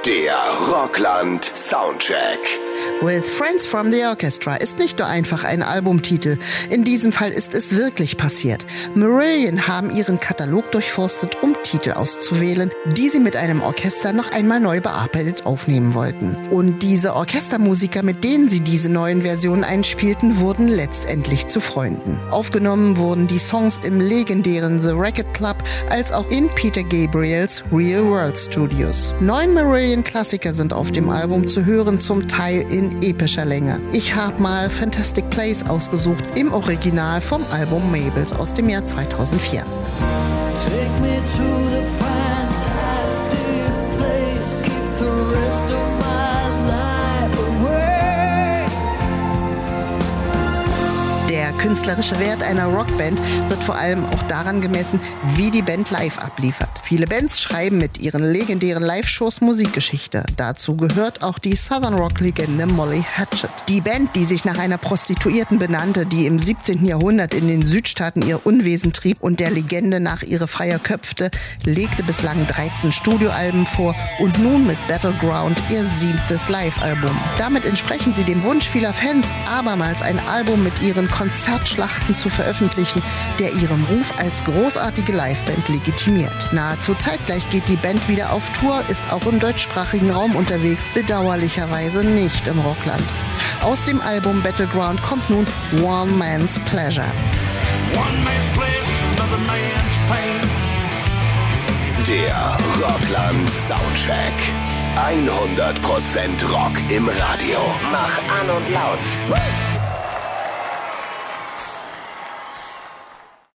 Der Rockland Soundcheck. With Friends from the Orchestra ist nicht nur einfach ein Albumtitel. In diesem Fall ist es wirklich passiert. Marillion haben ihren Katalog durchforstet, um Titel auszuwählen, die sie mit einem Orchester noch einmal neu bearbeitet aufnehmen wollten. Und diese Orchestermusiker, mit denen sie diese neuen Versionen einspielten, wurden letztendlich zu Freunden. Aufgenommen wurden die Songs im legendären The Record Club als auch in Peter Gabriels Real World Studios. 9 Marillion-Klassiker sind auf dem Album zu hören, zum Teil in epischer Länge. Ich habe mal Fantastic Place ausgesucht, im Original vom Album Mabels aus dem Jahr 2004. Take me to the fantastic place, keep the rest of my life away. Der künstlerische Wert einer Rockband wird vor allem auch daran gemessen, wie die Band live abliefert. Viele Bands schreiben mit ihren legendären Live-Shows Musikgeschichte. Dazu gehört auch die Southern Rock-Legende Molly Hatchet. Die Band, die sich nach einer Prostituierten benannte, die im 17. Jahrhundert in den Südstaaten ihr Unwesen trieb und der Legende nach ihre Freier köpfte, legte bislang 13 Studioalben vor und nun mit Battleground ihr 7. Live-Album. Damit entsprechen sie dem Wunsch vieler Fans, abermals ein Album mit ihren Konzertschlachten zu veröffentlichen, der ihren Ruf als großartige Liveband legitimiert. Nahezu zeitgleich geht die Band wieder auf Tour, ist auch im deutschsprachigen Raum unterwegs, bedauerlicherweise nicht im Rockland. Aus dem Album Battleground kommt nun One Man's Pleasure. One man's pleasure, another man's pain. Der Rockland Soundcheck. 100% Rock im Radio. Mach an und laut.